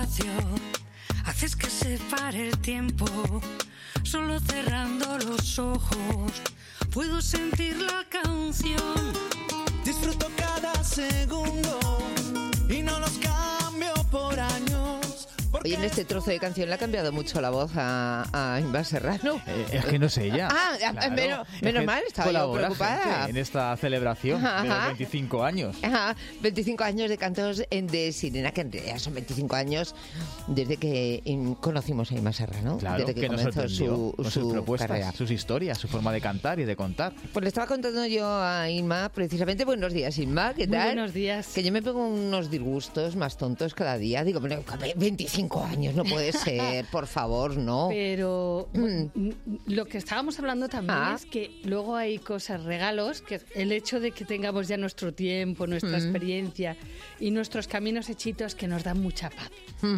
despacio, haces que se pare el tiempo. Solo cerrando los ojos puedo sentir la canción. Disfruto cada segundo y no los cambio por años. Oye, en este trozo de canción le ha cambiado mucho la voz a Inma Serrano. Es que no sé ella. Claro. Menos mal, estaba yo preocupada. En esta celebración de los 25 años. 25 años de cantos de Sirena, que en realidad son 25 años desde que conocimos a Inma Serrano. Claro, desde que nos comenzó sorprendió con sus propuestas, carrera. sus historias, su forma de cantar y de contar. Pues le estaba contando yo a Inma, precisamente, buenos días, Inma, ¿qué tal? Muy buenos días. Que yo me pego unos disgustos más tontos cada día. Digo, bueno, 25 años, no puede ser, por favor, no. Pero lo que estábamos hablando también es que luego hay cosas, regalos, que el hecho de que tengamos ya nuestro tiempo, nuestra experiencia y nuestros caminos hechitos que nos dan mucha paz.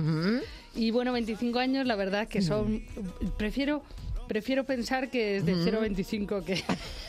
Y bueno, 25 años, la verdad que son... Prefiero pensar que es de 0 a 25 que...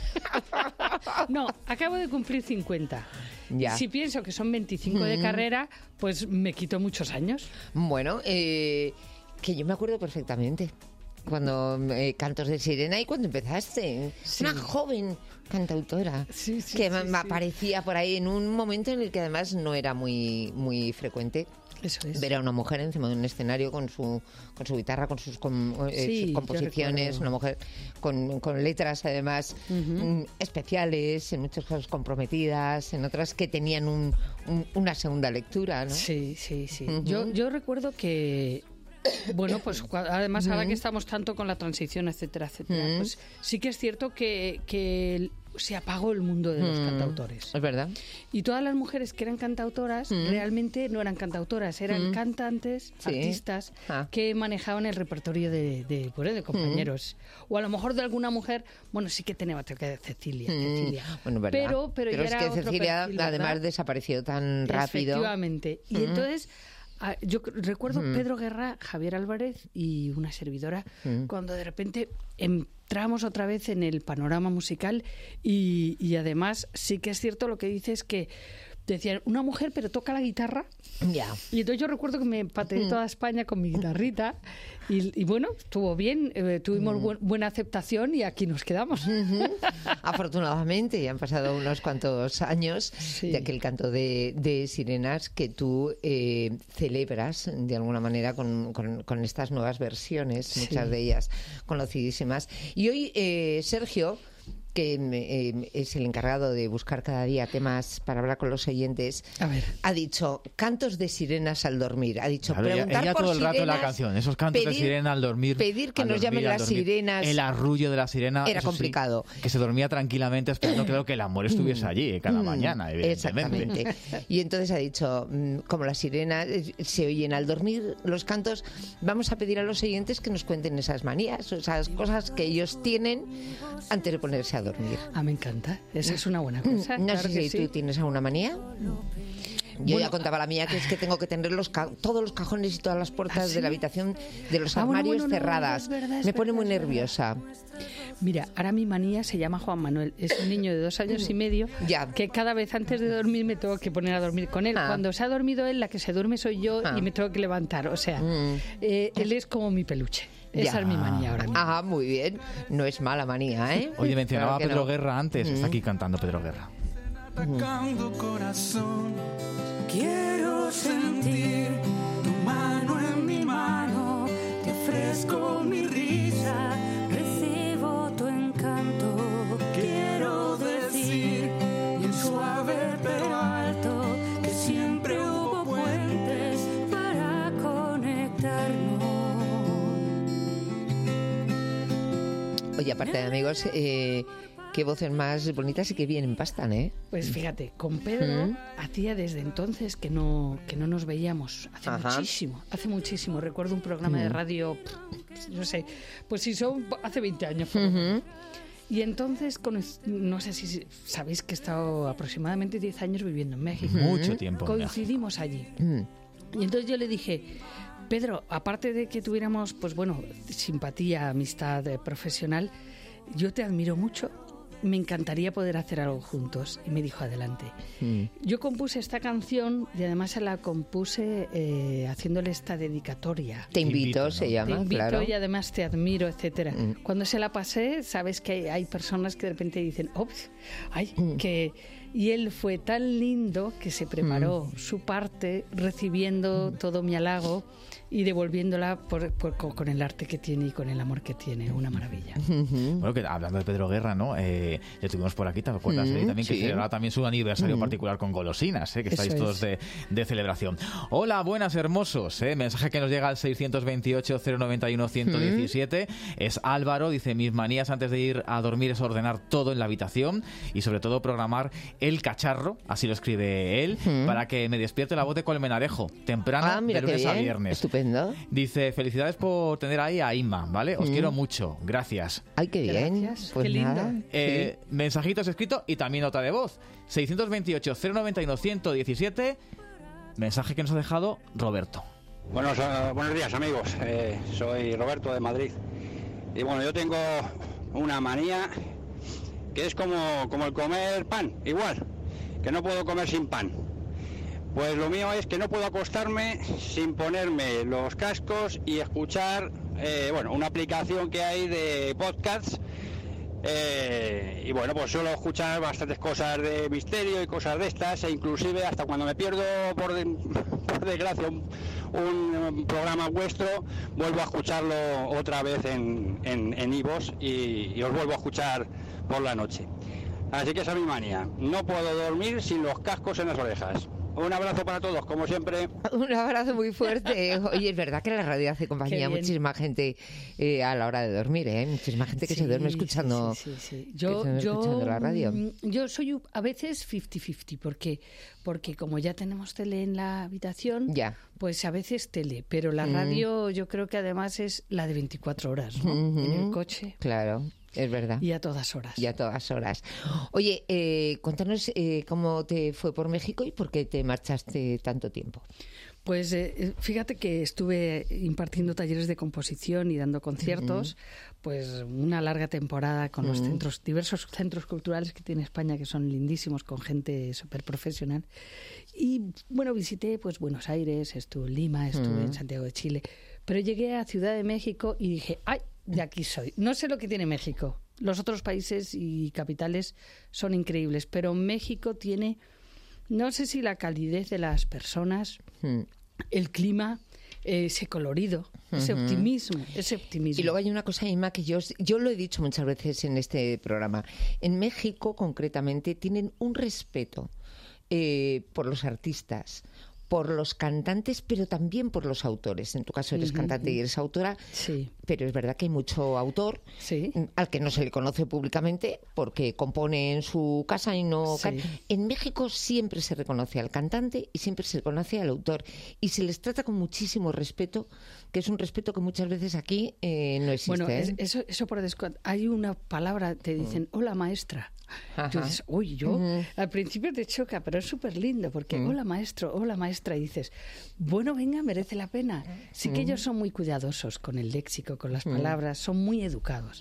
No, acabo de cumplir 50. Ya. Si pienso que son 25 de carrera, pues me quito muchos años. Bueno, que yo me acuerdo perfectamente cuando Cantos de Sirena y cuando empezaste. Sí. Una joven cantautora que aparecía por ahí en un momento en el que además no era muy, muy frecuente. Eso es. Ver a una mujer encima de un escenario con su guitarra, con sus composiciones, una mujer con letras además especiales, en muchos casos comprometidas, en otras que tenían una segunda lectura, ¿no? Sí. Yo recuerdo que, bueno, pues además ahora que estamos tanto con la transición, etcétera, pues sí que es cierto que se apagó el mundo de los cantautores. Es verdad. Y todas las mujeres que eran cantautoras realmente no eran cantautoras, eran cantantes, artistas que manejaban el repertorio de compañeros. O a lo mejor de alguna mujer, bueno, sí que tenía que Cecilia. Bueno, verdad. Pero ya es era que otro Cecilia perfil, además desapareció tan rápido. Efectivamente. Y entonces... Yo recuerdo Pedro Guerra, Javier Álvarez y una servidora cuando de repente entramos otra vez en el panorama musical y además sí que es cierto lo que dices, que decían una mujer pero toca la guitarra. Ya. Y entonces yo recuerdo que me pateé toda España con mi guitarrita y bueno, estuvo bien, tuvimos buena aceptación y aquí nos quedamos. Afortunadamente, ya han pasado unos cuantos años de aquel canto de sirenas que tú celebras de alguna manera con estas nuevas versiones, muchas de ellas conocidísimas. Y hoy, Sergio, que es el encargado de buscar cada día temas para hablar con los oyentes, ha dicho cantos de sirenas al dormir. Ha dicho preguntar ella por todo el rato sirenas, en la canción, esos cantos de sirena al dormir. Pedir que nos llamen las sirenas. El arrullo de la sirena. Era complicado. Sí, que se dormía tranquilamente esperando creo que el amor estuviese allí cada mañana, evidentemente. Exactamente. Y entonces ha dicho, como las sirenas se oyen al dormir los cantos, vamos a pedir a los oyentes que nos cuenten esas manías, esas cosas que ellos tienen antes de ponerse a dormir. Me encanta. Esa es una buena cosa. No claro sé si tú tienes alguna manía. Yo ya contaba la mía, que es que tengo que tener todos los cajones y todas las puertas de la habitación, de los armarios cerradas. Es verdad, me pone muy nerviosa. Mira, ahora mi manía se llama Juan Manuel. Es un niño de 2 años y medio que cada vez antes de dormir me tengo que poner a dormir con él. Cuando se ha dormido él, la que se duerme soy yo y me tengo que levantar. O sea, él es como mi peluche. Esa es mi manía ahora mismo. Muy bien. No es mala manía, ¿eh? Oye, mencionaba claro a Pedro no. Guerra antes. Está aquí cantando Pedro Guerra. Atacando corazón, quiero sentir tu mano en mi mano, te ofrezco mi risa, recibo tu encanto, quiero decir bien suave pero alto que siempre hubo puentes para conectarnos. Oye, aparte de amigos, qué voces más bonitas y qué bien empastan, ¿eh? Pues fíjate, con Pedro hacía desde entonces que no nos veíamos. Hace muchísimo. Recuerdo un programa de radio, no sé, pues si son hace 20 años. Y entonces, no sé si sabéis que he estado aproximadamente 10 años viviendo en México. Mucho tiempo. Coincidimos allí. Y entonces yo le dije, Pedro, aparte de que tuviéramos, pues bueno, simpatía, amistad profesional, yo te admiro mucho me encantaría poder hacer algo juntos. Y me dijo, adelante. Yo compuse esta canción y además se la compuse haciéndole esta dedicatoria. Te invito, ¿no? Se llama, te invito, claro. Y además te admiro, etcétera. Cuando se la pasé, sabes que hay personas que de repente dicen, que... Y él fue tan lindo que se preparó su parte recibiendo todo mi halago y devolviéndola con el arte que tiene y con el amor que tiene. Una maravilla. Bueno, que hablando de Pedro Guerra, ¿no? Le tuvimos por aquí, ¿te acuerdas? También que celebraba también su aniversario particular con golosinas, que estáis todos de celebración. Hola, buenas, hermosos. Mensaje que nos llega al 628-091-117. Es Álvaro, dice, mis manías antes de ir a dormir es ordenar todo en la habitación y sobre todo programar el cacharro, así lo escribe él, para que me despierte la voz de Colmenarejo, temprano, de lunes a viernes. Estupendo. Dice, felicidades por tener ahí a Inma, ¿vale? Os quiero mucho, gracias. Ay, qué bien. Gracias. Pues qué lindo. Nada. Mensajitos escritos y también nota de voz. 628-091-117, mensaje que nos ha dejado Roberto. Buenos días, amigos. Soy Roberto de Madrid. Y bueno, yo tengo una manía que es como el comer pan, igual, que no puedo comer sin pan. Pues lo mío es que no puedo acostarme sin ponerme los cascos y escuchar una aplicación que hay de podcasts. Y bueno, pues suelo escuchar bastantes cosas de misterio y cosas de estas, e inclusive hasta cuando me pierdo por desgracia un programa vuestro, vuelvo a escucharlo otra vez en iVoox y os vuelvo a escuchar por la noche. Así que esa es mi manía, no puedo dormir sin los cascos en las orejas. Un abrazo para todos, como siempre. Un abrazo muy fuerte. Oye, es verdad que la radio hace compañía a muchísima gente a la hora de dormir, ¿eh? Muchísima gente que se duerme escuchando, escuchando la radio. Yo soy a veces 50-50, porque como ya tenemos tele en la habitación, pues a veces tele, pero la radio yo creo que además es la de 24 horas, ¿no? En el coche. Claro. Es verdad. Y a todas horas. Y a todas horas. Oye, cuéntanos cómo te fue por México y por qué te marchaste tanto tiempo. Pues fíjate que estuve impartiendo talleres de composición y dando conciertos, pues una larga temporada con los diversos centros culturales que tiene España, que son lindísimos, con gente súper profesional. Y bueno, visité pues Buenos Aires, estuve en Lima, estuve en Santiago de Chile, pero llegué a Ciudad de México y dije, ¡ay! De aquí soy. No sé lo que tiene México. Los otros países y capitales son increíbles, pero México tiene, no sé si la calidez de las personas, el clima, ese colorido, ese optimismo. Y luego hay una cosa, Inma, que yo lo he dicho muchas veces en este programa. En México, concretamente, tienen un respeto por los artistas, por los cantantes, pero también por los autores. En tu caso eres cantante y eres autora, pero es verdad que hay mucho autor al que no se le conoce públicamente porque compone en su casa y no... En México siempre se reconoce al cantante y siempre se reconoce al autor y se les trata con muchísimo respeto, que es un respeto que muchas veces aquí no existe. Bueno, eso por descuento. Hay una palabra, te dicen, hola maestra. Tú dices, al principio te choca, pero es súper lindo porque hola maestro, y dices, bueno, venga, merece la pena. Sí que ellos son muy cuidadosos con el léxico, con las palabras, son muy educados.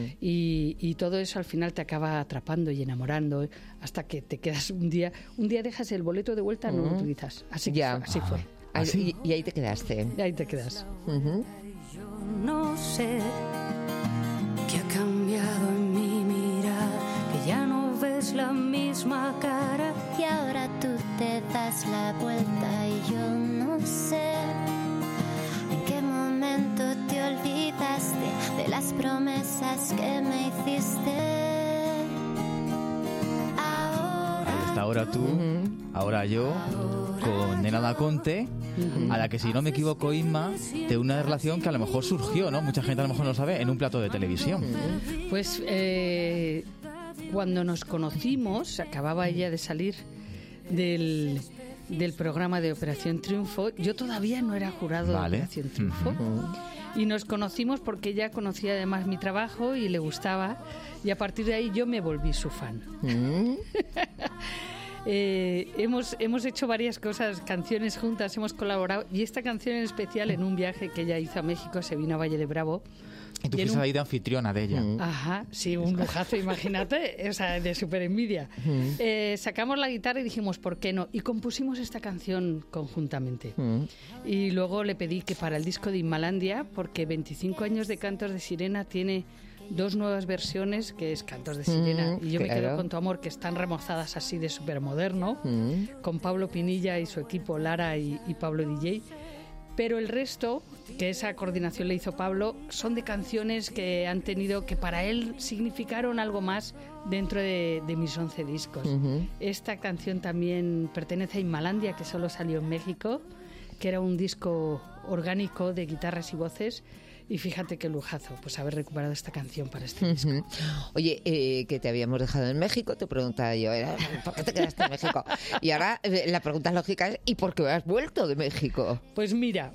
Y todo eso al final te acaba atrapando y enamorando hasta que te quedas un día dejas el boleto de vuelta, no lo utilizas. Así fue. Y ahí te quedaste. Y ahí te quedas. Yo no sé qué ha cambiado en mi mirada, que ya no ves la misma cara. Y ahora tú te das la vuelta y yo no sé en qué momento te olvidaste de las promesas que me hiciste. Ahora tú, ahora yo, con Nena Da Conte, a la que, si no me equivoco, Inma, de una relación que a lo mejor surgió, ¿no? Mucha gente a lo mejor no lo sabe, en un plato de televisión. Pues cuando nos conocimos, acababa ella de salir del programa de Operación Triunfo. Yo todavía no era jurado de Operación Triunfo. Y nos conocimos porque ella conocía además mi trabajo y le gustaba. Y a partir de ahí yo me volví su fan. Hemos hecho varias cosas, canciones juntas, hemos colaborado. Y esta canción en especial, en un viaje que ella hizo a México, se vino a Valle de Bravo, Y tú fuiste ahí de anfitriona de ella. Ajá, sí, un lujazo, imagínate, o sea, de súper envidia. Sacamos la guitarra y dijimos, ¿por qué no? Y compusimos esta canción conjuntamente. Y luego le pedí que para el disco de Inmalandia, porque 25 años de Cantos de Sirena tiene 2 nuevas versiones, que es Cantos de Sirena y Yo me quedo con tu amor, que están remozadas así de súper moderno, con Pablo Pinilla y su equipo, Lara y Pablo DJ. Pero el resto, que esa coordinación le hizo Pablo, son de canciones que han tenido, que para él significaron algo más dentro de mis 11 discos. Esta canción también pertenece a Inmalandia, que solo salió en México, que era un disco orgánico de guitarras y voces. Y fíjate qué lujazo, pues haber recuperado esta canción para este disco. Oye, que te habíamos dejado en México, te preguntaba yo, ¿por qué te quedaste en México? Y ahora la pregunta lógica es, ¿y por qué has vuelto de México? Pues mira,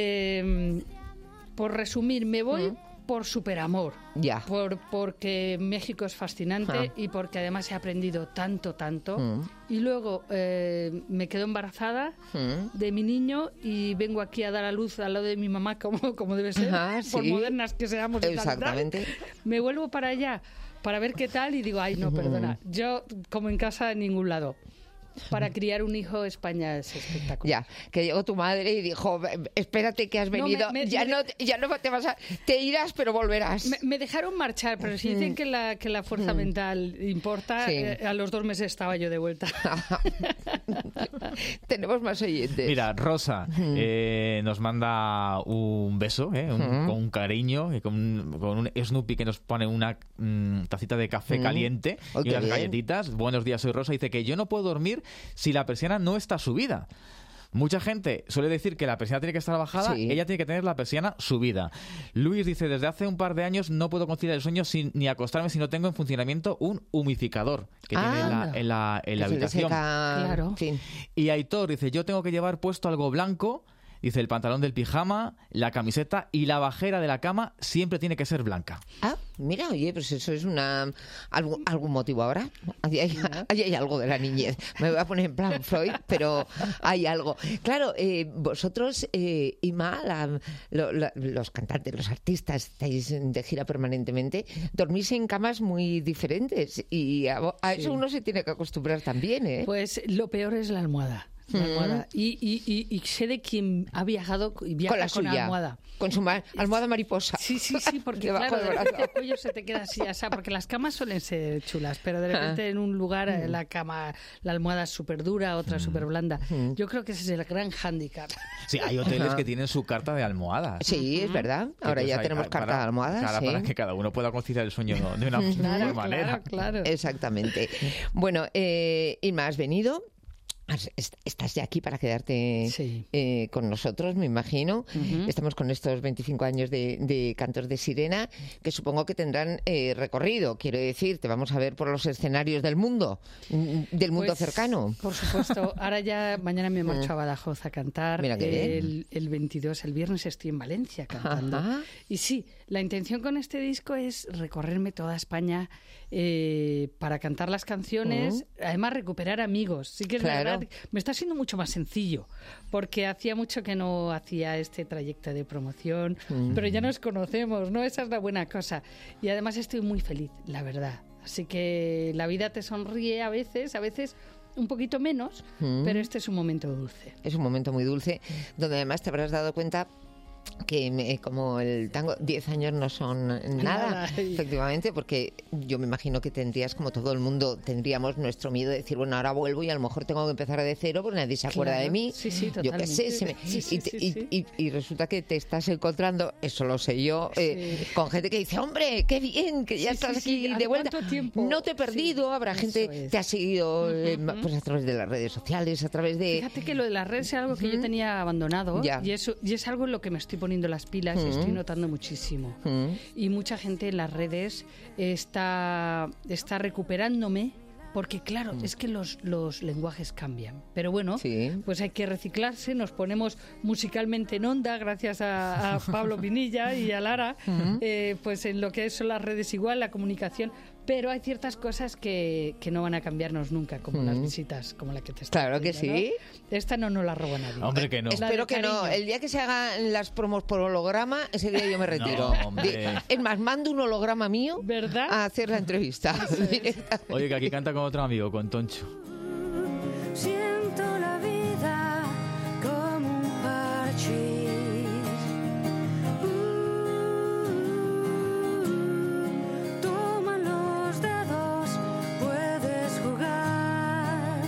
por resumir, me voy por superamor. Ya. Porque México es fascinante y porque además he aprendido tanto. Y luego me quedo embarazada de mi niño y vengo aquí a dar a luz al lado de mi mamá, como debe ser, por modernas que seamos. Exactamente. Me vuelvo para allá para ver qué tal y digo, ay, no, perdona, yo como en casa en ningún lado. Para criar un hijo, España es espectacular. Ya, que llegó tu madre y dijo, espérate que has venido, ya no te vas a... Te irás, pero volverás. Me dejaron marchar, pero si dicen que la fuerza mental importa, a los 2 meses estaba yo de vuelta. Tenemos más oyentes. Mira, Rosa nos manda un beso, con un cariño, con un Snoopy que nos pone una tacita de café caliente y unas galletitas. Buenos días, soy Rosa. Dice que yo no puedo dormir si la persiana no está subida. Mucha gente suele decir que la persiana tiene que estar bajada, ella tiene que tener la persiana subida. Luis dice, desde hace un par de años no puedo conciliar el sueño ni acostarme si no tengo en funcionamiento un humidificador que tiene en la habitación. Claro. Y Aitor dice, yo tengo que llevar puesto algo blanco. Dice, el pantalón del pijama, la camiseta y la bajera de la cama siempre tiene que ser blanca. Ah, mira, oye, pues eso es algún motivo ahora. Ahí hay algo de la niñez. Me voy a poner en plan Freud, pero hay algo. Claro, vosotros, Ima, los cantantes, los artistas, estáis de gira permanentemente, dormís en camas muy diferentes y a eso uno se tiene que acostumbrar también, ¿eh? Pues lo peor es la almohada. Y sé de quien ha viajado y viaja con la almohada. Con su almohada mariposa. Sí, porque claro, de repente el cuello se te queda así, porque las camas suelen ser chulas, pero de repente en un lugar la almohada es súper dura, otra súper blanda. Yo creo que ese es el gran hándicap. Sí, hay hoteles que tienen su carta de almohadas. Sí, es verdad. Ahora ya tenemos carta de almohadas. Para que cada uno pueda conciliar el sueño de una mejor manera. Claro. Exactamente. Bueno, Irma, has venido. Estás ya aquí para quedarte con nosotros, me imagino. Estamos con estos 25 años de Cantos de Sirena, que supongo que tendrán recorrido. Quiero decir, te vamos a ver por los escenarios del mundo cercano. Por supuesto. Ahora ya, mañana me marcho a Badajoz a cantar. Mira qué bien. El 22, el viernes estoy en Valencia cantando. Ajá. Y sí, la intención con este disco es recorrerme toda España para cantar las canciones, además recuperar amigos. Sí que es verdad, me está siendo mucho más sencillo, porque hacía mucho que no hacía este trayecto de promoción, pero ya nos conocemos, ¿no? Esa es la buena cosa. Y además estoy muy feliz, la verdad. Así que la vida te sonríe a veces un poquito menos, pero este es un momento dulce. Es un momento muy dulce, donde además te habrás dado cuenta que como el tango, 10 años no son nada, efectivamente, porque yo me imagino que tendrías, como todo el mundo, tendríamos nuestro miedo de decir, bueno, ahora vuelvo y a lo mejor tengo que empezar de cero porque nadie se acuerda de mí. Sí, totalmente. Yo qué sé, y resulta que te estás encontrando, eso lo sé yo, con gente que dice, hombre, qué bien, que ya estás aquí de vuelta. No te he perdido, habrá gente que te ha seguido pues a través de las redes sociales, a través de... Fíjate que lo de las redes es algo que yo tenía abandonado y es algo en lo que me estoy poniendo las pilas y estoy notando muchísimo. Y mucha gente en las redes está recuperándome, porque claro, es que los lenguajes cambian. Pero bueno, pues hay que reciclarse, nos ponemos musicalmente en onda, gracias a Pablo Pinilla y a Lara, pues en lo que son las redes igual, la comunicación, Pero hay ciertas cosas que no van a cambiarnos nunca, como las visitas, como la que te está Claro que sí. ¿no? Esta no nos la roba nadie. Hombre, que no. Espero que no. El día que se hagan las promos por holograma, ese día yo me retiro. No, hombre. Es más, mando un holograma mío, ¿verdad?, a hacer la entrevista. Oye, que aquí canta con otro amigo, con Toncho. Siento la vida como un parchís. Toma los dedos, puedes jugar.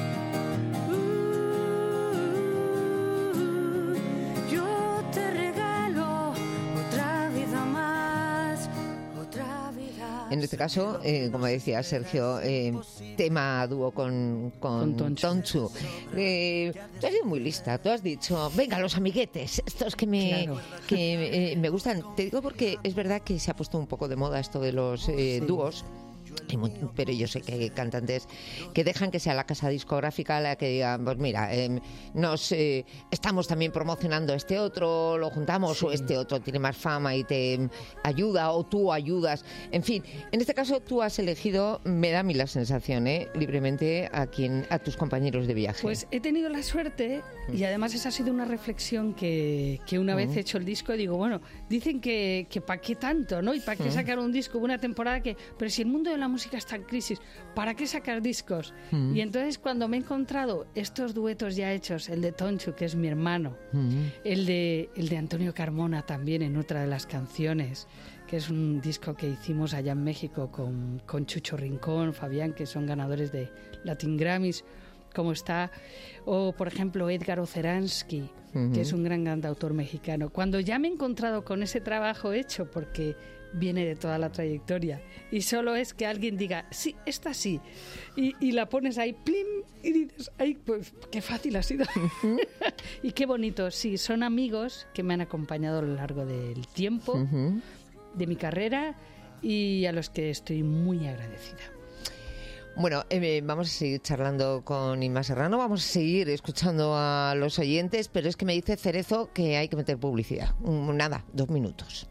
Yo te regalo otra vida más, otra vida. En este caso, como decía Sergio, tema dúo con Tonchu. Tú has sido muy lista, tú has dicho, venga, los amiguetes, estos que me gustan. Te digo porque es verdad que se ha puesto un poco de moda esto de los dúos. Pero yo sé que hay cantantes que dejan que sea la casa discográfica la que diga, pues mira, estamos también promocionando este otro, lo juntamos, o este otro tiene más fama y te ayuda, o tú ayudas. En fin, en este caso tú has elegido, me da a mí la sensación, libremente a tus compañeros de viaje. Pues he tenido la suerte, y además esa ha sido una reflexión que una vez hecho el disco, digo, bueno, dicen que ¿para qué tanto, no? Y ¿para qué sacar un disco, una temporada pero si el mundo de la música está en crisis, ¿para qué sacar discos? Y entonces cuando me he encontrado estos duetos ya hechos, el de Tonchu, que es mi hermano, el de Antonio Carmona también en otra de las canciones, que es un disco que hicimos allá en México con Chucho Rincón, Fabián, que son ganadores de Latin Grammys, como está, o por ejemplo Edgar Oceransky, que es un gran cantautor mexicano. Cuando ya me he encontrado con ese trabajo hecho, porque viene de toda la trayectoria, y solo es que alguien diga, sí, esta sí, y la pones ahí, plim, y dices, ay, pues qué fácil ha sido. Y qué bonito, sí, son amigos que me han acompañado a lo largo del tiempo, de mi carrera, y a los que estoy muy agradecida. Bueno, vamos a seguir charlando con Inma Serrano, vamos a seguir escuchando a los oyentes, pero es que me dice Cerezo que hay que meter publicidad. Nada, 2 minutos.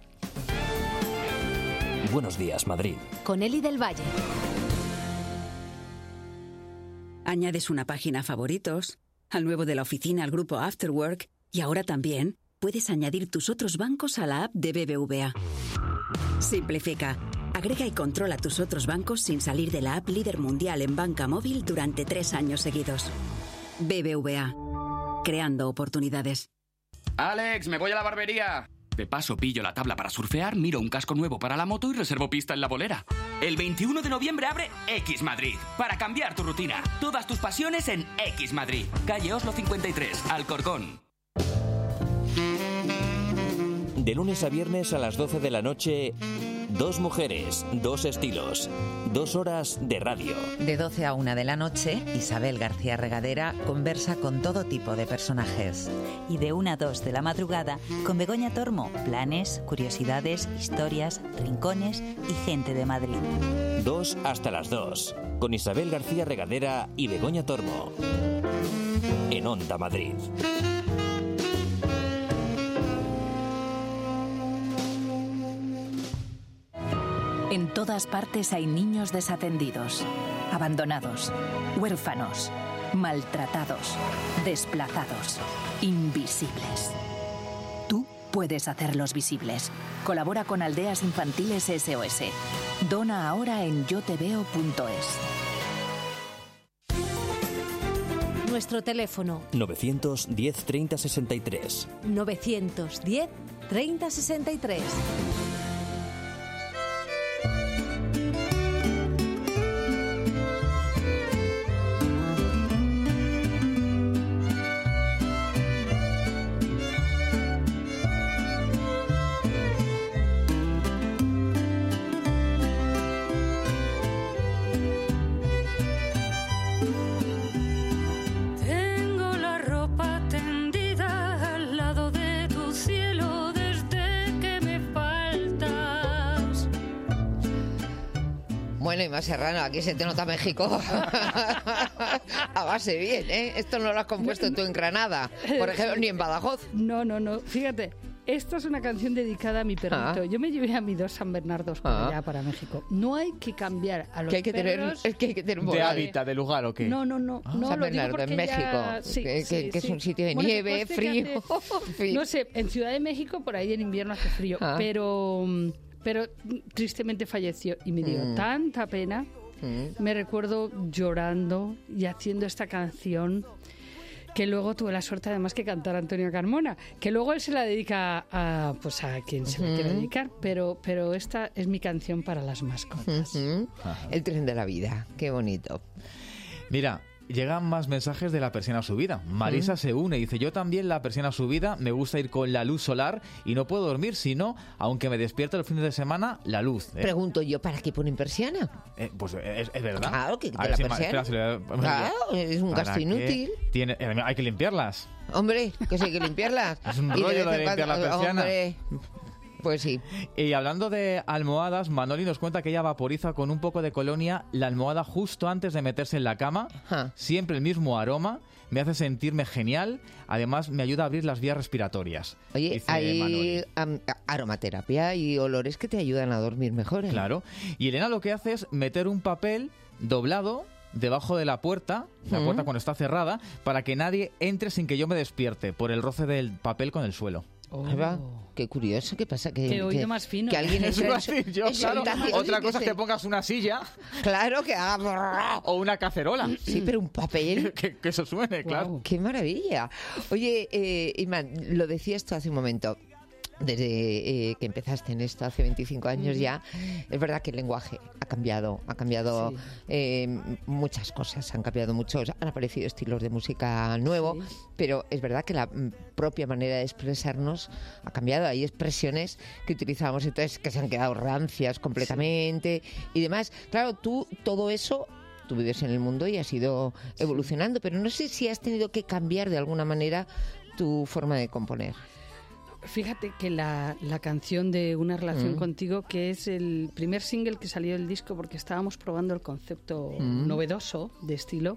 Buenos días, Madrid. Con Eli del Valle. Añades una página a favoritos, al nuevo de la oficina, al grupo Afterwork, y ahora también puedes añadir tus otros bancos a la app de BBVA. Simplifica, agrega y controla tus otros bancos sin salir de la app líder mundial en banca móvil durante 3 años seguidos. BBVA, creando oportunidades. Alex, me voy a la barbería. De paso pillo la tabla para surfear, miro un casco nuevo para la moto y reservo pista en La Bolera. El 21 de noviembre abre X Madrid, para cambiar tu rutina. Todas tus pasiones en X Madrid. Calle Oslo 53, Alcorcón. De lunes a viernes a las 12 de la noche, 2 mujeres, 2 estilos, 2 horas de radio. De 12 a 1 de la noche, Isabel García Regadera conversa con todo tipo de personajes. Y de 1 a 2 de la madrugada, con Begoña Tormo, planes, curiosidades, historias, rincones y gente de Madrid. 2 hasta las 2, con Isabel García Regadera y Begoña Tormo. En Onda Madrid. En todas partes hay niños desatendidos, abandonados, huérfanos, maltratados, desplazados, invisibles. Tú puedes hacerlos visibles. Colabora con Aldeas Infantiles SOS. Dona ahora en yoteveo.es. Nuestro teléfono 910 30 63. 910 30 63. Bueno, Inma Serrano, aquí se te nota México a base bien, ¿eh? Esto no lo has compuesto tú en Granada, por ejemplo, ni en Badajoz. No. Fíjate, Esta es una canción dedicada a mi perrito. Yo me llevé a mis 2 San Bernardos para allá, para México. No hay que cambiar a los perros... Es que hay que tener ¿De hábitat, de lugar o qué? No. San Bernardo, en México, que es un sitio de nieve, frío. No sé, en Ciudad de México por ahí en invierno hace frío, pero tristemente falleció y me dio tanta pena. Me recuerdo llorando y haciendo esta canción, que luego tuve la suerte además que cantara Antonio Carmona, que luego él se la dedica a quien se la quiera dedicar, pero esta es mi canción para las mascotas. El tren de la vida, qué bonito. Mira, llegan más mensajes de la persiana subida. Marisa se une y dice, yo también la persiana subida, me gusta ir con la luz solar y no puedo dormir si no, aunque me despierto el fin de semana, la luz. Pregunto yo, ¿para qué ponen persiana? Pues es verdad. Claro, que la persiana. Claro, es un gasto inútil. Hay que limpiarlas. Hombre, que sí hay que limpiarlas. Es un rollo de limpiar la persiana. Hombre. Pues sí. Y hablando de almohadas, Manoli nos cuenta que ella vaporiza con un poco de colonia la almohada justo antes de meterse en la cama. Siempre el mismo aroma. Me hace sentirme genial. Además, me ayuda a abrir las vías respiratorias. Oye, hay aromaterapia y olores que te ayudan a dormir mejor, ¿eh? Claro. Y Elena lo que hace es meter un papel doblado debajo de la puerta cuando está cerrada, para que nadie entre sin que yo me despierte por el roce del papel con el suelo. Ahí va. Qué curioso, ¿qué pasa? Qué oído más fino. Que alguien eso iba a decir yo, claro. Otra cosa es que pongas una silla. Claro, que haga... O una cacerola. Sí, pero un papel. que eso suene, claro. ¡Qué maravilla! Oye, Iman, lo decías tú hace un momento. Desde que empezaste en esto hace 25 años ya, es verdad que el lenguaje ha cambiado muchas cosas, han cambiado muchos, han aparecido estilos de música nuevos, pero es verdad que la propia manera de expresarnos ha cambiado. Hay expresiones que utilizamos entonces que se han quedado rancias completamente y demás. Claro, tú todo eso... Tú vives en el mundo y has ido evolucionando, pero no sé si has tenido que cambiar de alguna manera tu forma de componer. Fíjate que la canción de Una relación contigo, que es el primer single que salió del disco, porque estábamos probando el concepto novedoso de estilo,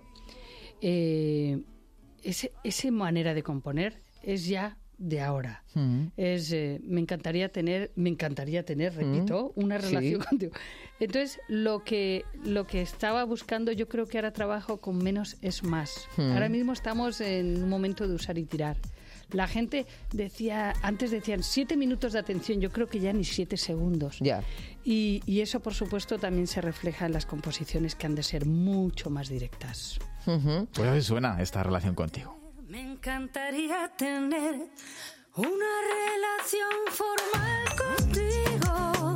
esa manera de componer es ya de ahora. Me encantaría tener, repito, una relación contigo. Entonces, lo que estaba buscando, yo creo que ahora trabajo con menos es más. Ahora mismo estamos en un momento de usar y tirar. La gente antes decían 7 minutos de atención, yo creo que ya ni 7 segundos. Y eso, por supuesto, también se refleja en las composiciones, que han de ser mucho más directas. Pues así suena esta relación contigo. Me encantaría tener una relación formal contigo.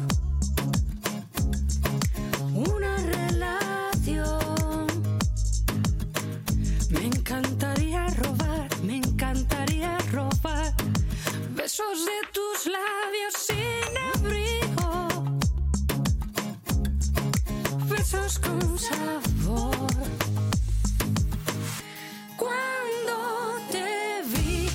Una relación. Me encantaría robar besos de tus labios sin abrigo, besos con sabor. Cuando te vi,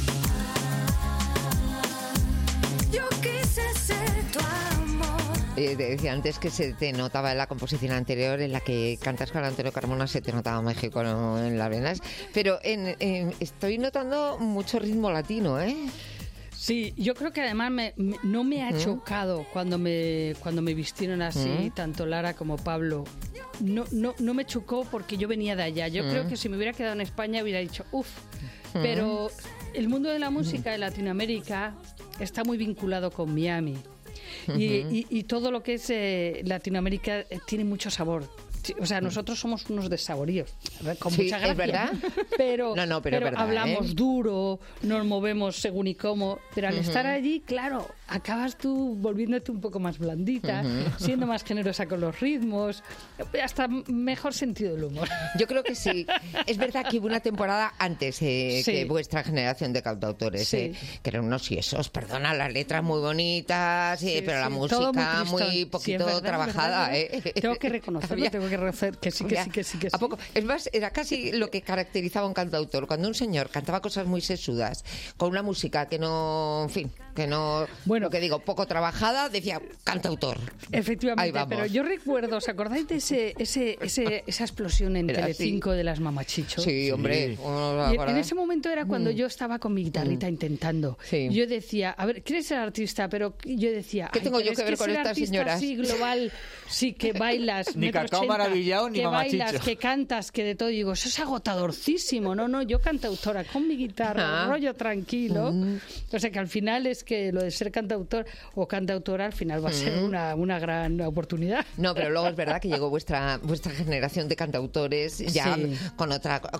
yo quise ser tu amor. Te decía antes que se te notaba en la composición anterior, en la que cantas con Antonio Carmona, se te notaba México en las venas, pero estoy notando mucho ritmo latino, ¿eh? Sí, yo creo que además no me ha chocado cuando me vistieron así, tanto Lara como Pablo. No me chocó porque yo venía de allá. Yo creo que si me hubiera quedado en España hubiera dicho, uff. Pero el mundo de la música de Latinoamérica está muy vinculado con Miami. Y todo lo que es Latinoamérica tiene mucho sabor. O sea, nosotros somos unos desaboríos, con mucha gracia. ¿Es verdad? Pero, pero es verdad, hablamos duro, nos movemos según y cómo. Pero al estar allí, claro, acabas tú volviéndote un poco más blandita, siendo más generosa con los ritmos, hasta mejor sentido del humor. Yo creo que sí. Es verdad que hubo una temporada antes que vuestra generación de cantautores, que eran unos yesos, perdona, las letras muy bonitas, pero la música muy poquito trabajada. Tengo que reconocerlo, que sí. ¿A poco? Es más, era casi lo que caracterizaba a un cantautor. Cuando un señor cantaba cosas muy sesudas, con una música que no, en fin, que no... Bueno, lo que digo, poco trabajada, decía cantautor. Efectivamente, pero yo recuerdo, ¿os acordáis de esa explosión en Telecinco de las mamachichos? Sí, hombre. Y en ese momento era cuando yo estaba con mi guitarrita intentando. Sí. Yo decía, a ver, ¿quieres ser artista? Pero yo decía, ¿qué tengo yo que ver con estas señoras? Sí, global, sí, que bailas, ni cacao maravillado, ni que mamachicho. bailas, que cantas, que de todo. Y digo, eso es agotadorcísimo. No, yo cantautora, con mi guitarra, rollo tranquilo. O sea que al final es que lo de ser cantautor o cantautora al final va a ser una gran oportunidad. No, pero luego es verdad que llegó vuestra generación de cantautores ya con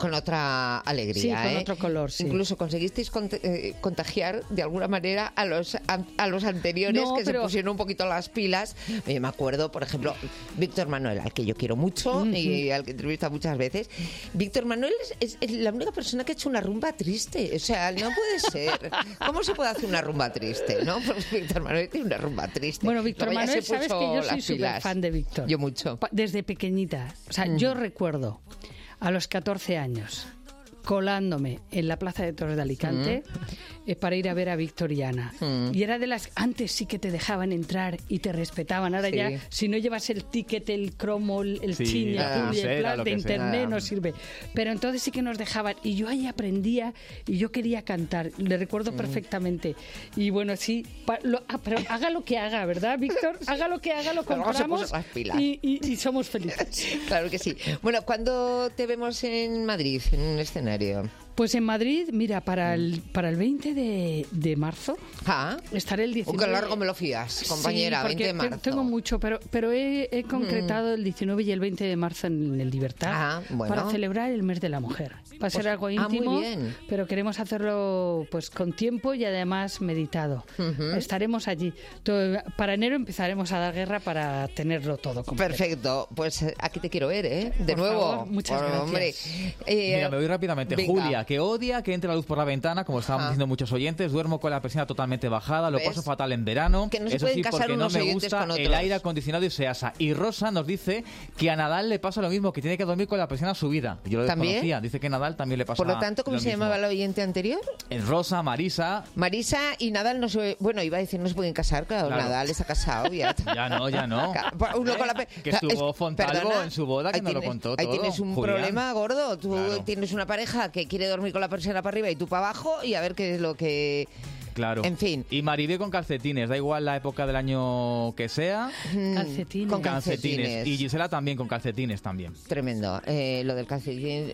otra alegría. Sí, con otro color, sí. Incluso conseguisteis contagiar de alguna manera a los anteriores se pusieron un poquito las pilas. Me acuerdo, por ejemplo, Víctor Manuel, al que yo quiero mucho y al que entrevista muchas veces. Víctor Manuel es la única persona que ha hecho una rumba triste. O sea, no puede ser. ¿Cómo se puede hacer una rumba triste? ¿No? Porque Víctor Manuel tiene una rumba triste. Bueno, Víctor Manuel, sabes que yo soy súper fan de Víctor. Yo mucho. Desde pequeñita. O sea, yo recuerdo a los 14 años colándome en la Plaza de Toros de Alicante para ir a ver a Victoriana. Y era de las... Antes sí que te dejaban entrar y te respetaban. Ahora ya, si no llevas el ticket, el cromo, el chini, el plan de internet, no sirve. Pero entonces sí que nos dejaban. Y yo ahí aprendía y yo quería cantar. Le recuerdo perfectamente. Y bueno, sí, pero haga lo que haga, ¿verdad, Víctor? Haga lo que haga, lo compramos las pilas. Y somos felices. Claro que sí. Bueno, ¿cuándo te vemos en Madrid, en un escenario? Pues en Madrid, mira, para el 20 de marzo estaré el 19. ¡Qué largo me lo fías, compañera! Sí, 20 de marzo. Tengo mucho, pero he concretado el 19 y el 20 de marzo en el Libertad para celebrar el mes de la mujer. Va a ser algo íntimo, muy bien. Pero queremos hacerlo pues con tiempo y además meditado. Estaremos allí. Para enero empezaremos a dar guerra para tenerlo todo completo. Perfecto, pues aquí te quiero ver, ¿eh? De Por nuevo. favor, muchas gracias. Hombre. Mira, me voy rápidamente. Venga. Julia, que odia que entre la luz por la ventana, como estaban diciendo muchos oyentes. Duermo con la persiana totalmente bajada, lo paso fatal en verano. Que no se Eso pueden sí, casar porque no unos me oyentes gusta con otros. el aire acondicionado y se asa. Y Rosa nos dice que a Nadal le pasa lo mismo, que tiene que dormir con la persiana subida. Yo lo desconocía. Dice que a Nadal también le pasa Por lo tanto, ¿cómo se llamaba el oyente anterior? Rosa, Marisa. Marisa y Nadal no se... Bueno, iba a decir no se pueden casar, claro. Nadal está casado. Ya no. Uno con la que estuvo Fontalvo en su boda, que nos lo contó todo. Ahí tienes un Julián. problema gordo. Tú tienes una pareja que quiere dormir con la persiana para arriba y tú para abajo y a ver qué es lo que... Claro. En fin. Y Maribel con calcetines, da igual la época del año que sea. Calcetines. Con calcetines. Y Gisela también con calcetines también. Tremendo. Lo del calcetín...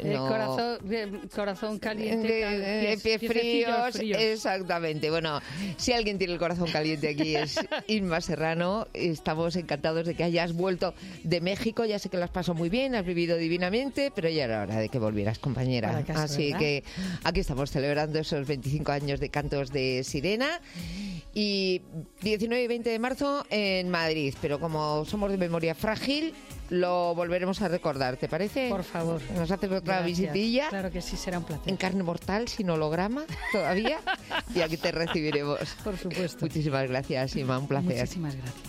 Corazón caliente, pies fríos. Exactamente. Bueno, si alguien tiene el corazón caliente aquí es Inma Serrano. Estamos encantados de que hayas vuelto de México. Ya sé que lo has pasado muy bien, has vivido divinamente, pero ya era hora de que volvieras, compañera. Así que aquí estamos celebrando esos 25 años de Cantos de Sirena y 19 y 20 de marzo en Madrid, pero como somos de memoria frágil lo volveremos a recordar, ¿te parece? Por favor. Nos haces otra visitilla. Claro que sí, será un placer. En carne mortal, sin holograma todavía, y aquí te recibiremos. Por supuesto. Muchísimas gracias, Inma, un placer. Muchísimas gracias.